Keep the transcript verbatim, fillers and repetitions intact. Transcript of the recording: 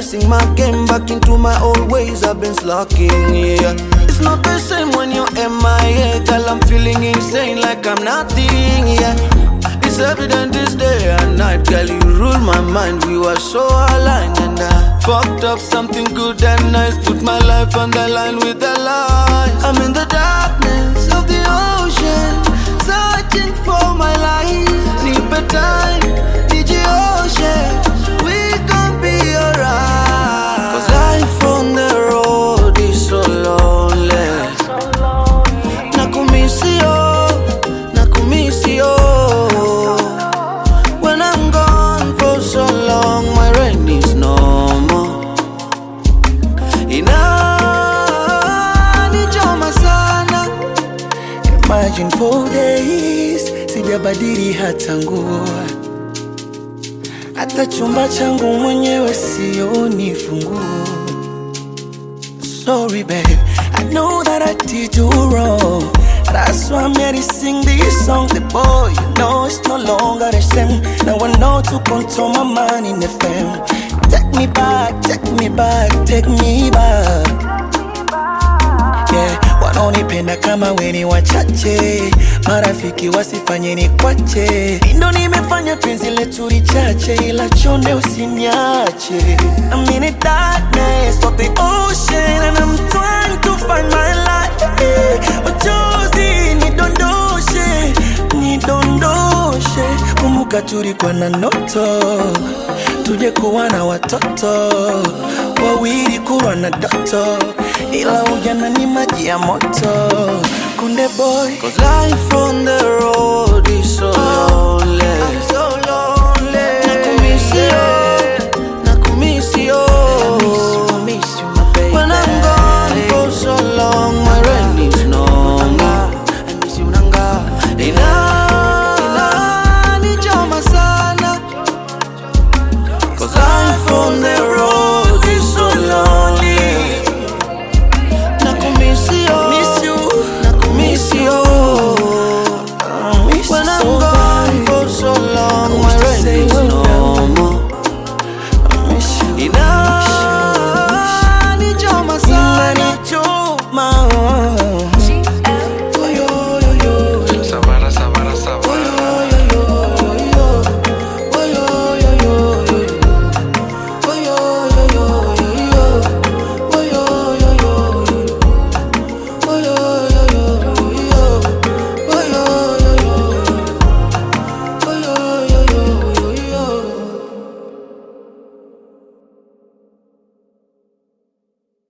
reversing my game back into my old ways. I've been slacking, yeah. It's not the same when you're M I A, girl. I'm feeling insane like I'm nothing, yeah. It's evident this day and night, girl. You rule my mind. We were so aligned, and I fucked up something good and nice. Put my life on the line with the lies. I'm in the darkness of the ocean, searching for my life. Need better time, need you ocean. We gon' be alright. Cause life on the road is so lonely. Nakumisi yo, nakumisi yo. When I'm gone for so long, my rain is no more. Inanijoma sana. Imagine four days sijabadili hata nguo, hata chumba changu mwenyewe sioni funguo. Sorry babe, I know that I did you wrong. That's why I'm here to sing this song. The boy, you know it's no longer the same. Now I know to control my mind in the fame. Take me back, take me back, take me back. Yeah, wanaonipenda kama weni wachache, marafiki wasifanye ni kwache. Ndo nimefanya penzi letu lichache, ila chonde usiniache. I'm in the darkness of the ocean and I'm trying to find my light. Machozi nidondoshe, nidondoshe. Kumbuka tulikuwa na ndoto, tuje kuwa na watoto wawili, kurwa na doto, ila ujana ni maji ya moto. Kunde boy, cause life on the road